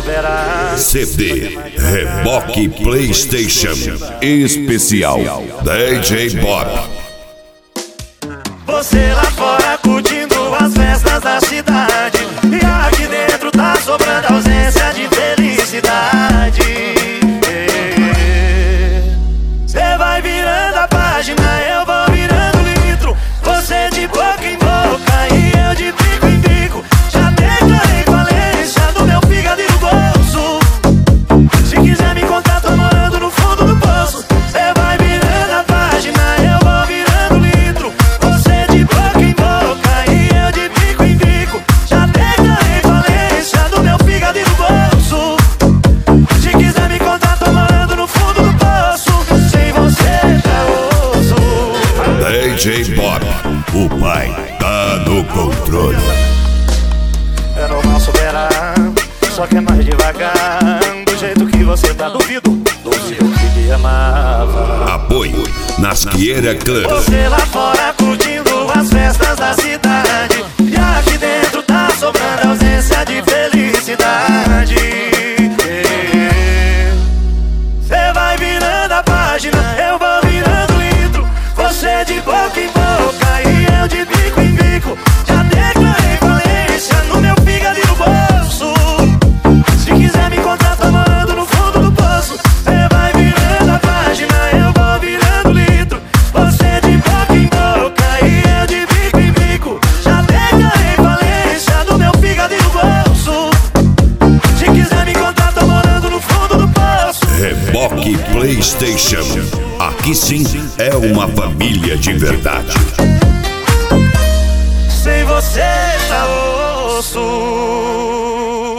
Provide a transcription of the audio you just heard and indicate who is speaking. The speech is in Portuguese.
Speaker 1: superar.
Speaker 2: CD Reboque PlayStation Especial DJ Bob.
Speaker 1: Você lá fora curtindo as festas da cidade, e aqui dentro tá sobrando ausência de felicidade. Cê vai virando a página, eu vou virando litro. Você de boca em boca e eu de bico em bico. Já declarei falência do meu fígado e do bolso. Se quiser me contar, tô morando no fundo do poço. Cê vai virando a página, eu vou virando litro. Você de boca em boca e eu de bico em bico. Já declarei falência do meu fígado e do bolso. Se quiser me contar, tô morando no fundo do poço. Sem você tá osso.
Speaker 2: DJ Bob, o pai tá no controle.
Speaker 1: É normal superar, só que é mais devagar. Do jeito que você tá, duvido que me amava.
Speaker 2: Apoio Nasqueira Club.
Speaker 1: Você lá fora curtindo as festas da cidade, e aqui dentro tá sobrando ausência de felicidade. Cê vai virando a página, eu vou virando litro. Você de boca em boca e eu de bico em bico. Já declarei falência no meu fígado e no bolso. Se quiser me contar, tô morando no fundo do poço. Cê vai virando a página, eu vou virando litro. Você de boca em boca e eu de bico em bico. Já declarei falência do meu fígado e no bolso. Se quiser me contar, tô morando no fundo do poço.
Speaker 2: Reboque PlayStation. Aqui sim é uma família de verdade.
Speaker 1: Sem você tá osso.